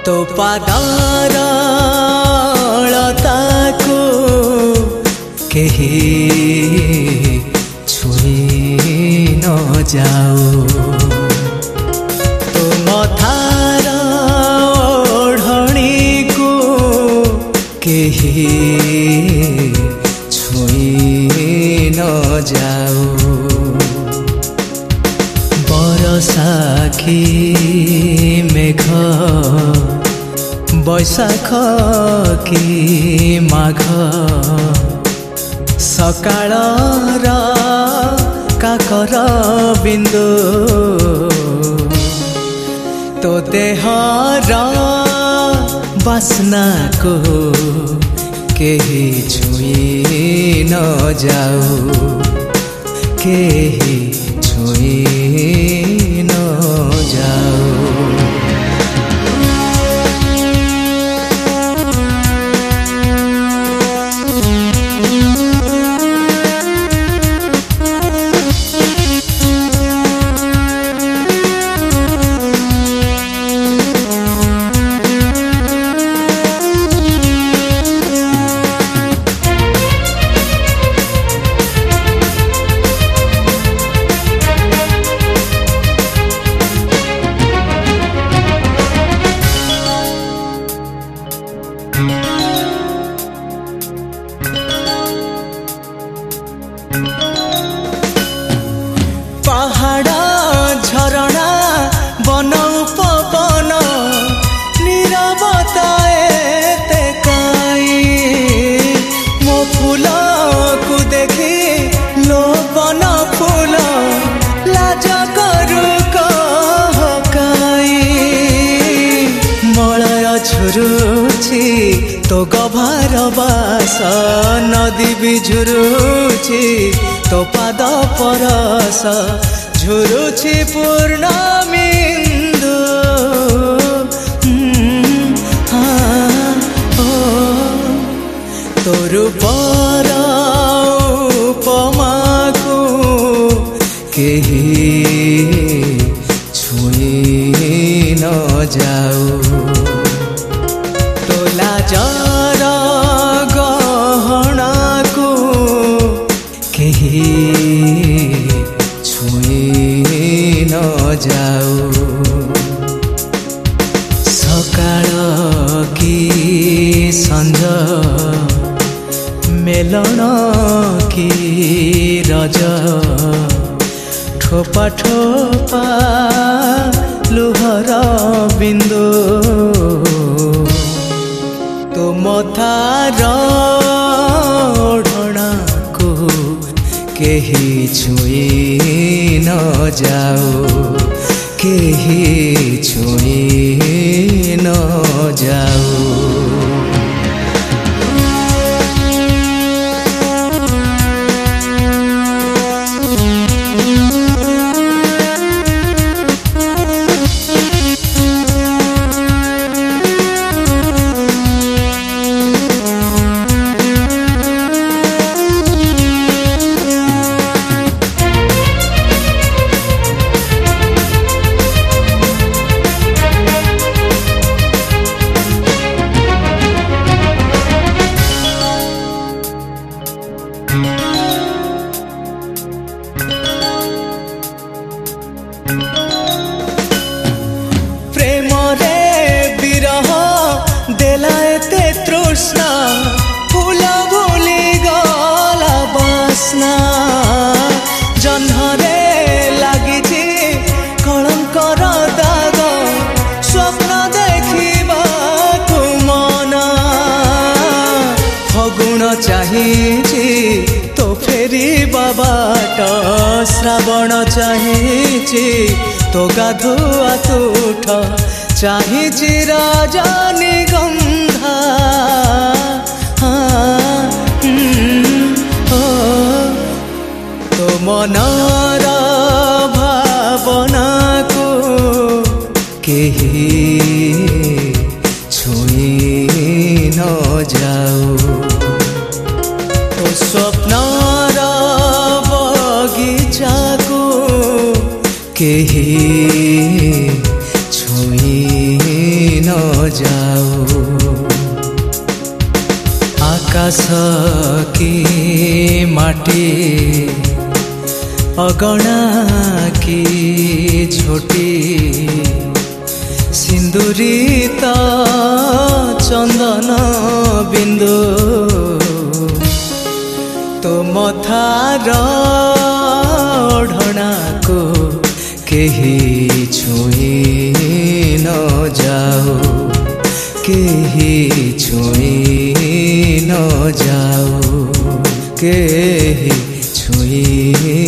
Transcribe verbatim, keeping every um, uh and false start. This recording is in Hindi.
तो पादर लताको केही छुई न जाओ तो मथार ओढ़णी को केही छुई न जाओ बरसाखी मेघ बैशाख कि माघ सकाळर काकर बिंदु तो देहर बासना को केही छुई न जाओ केही छुई न जाओ पहाड़ा झरणा बन पवन नीरवता एते काई मो फूल को देखी लोबन फूल लाज करू कहकाई मलय झुरुछि तो गभार बास नदी भी झुरुछि तो पाद परस झुरुछि पूर्णमिंदु तो रूपर उपमा को केही छुई न जाओ तो लाजर गहना को केही छुई न जाओ सकाळ कि संझ मेलन कि रज ठोपा ठोपा लुहर बिंदु तो मथार ओढ़णा को केही छुई न जाओ केही छुई न जाओ प्रेम रे विरह देला एते तृष्णा फूल भूली गला बासना जह्नरे लागिछि कलंकर दाग स्वप्न देखिबा मन फगुण चाहिछि तो फेरी बाबाट श्रावण चाहिछि तो गाधुआ तुठ चाहिछि रजनी गंधा तो मनर भावना को केही छुई न जाओ तो स्वप्नर बगीचा को केही छुई न जाओ। आकाश की माटी अगणा की झोटी सिंदूरित चंदन बिंदु तो मथार ओढ़ना को केही छुई न जाओ, केही छुई न जाओ, केही छुई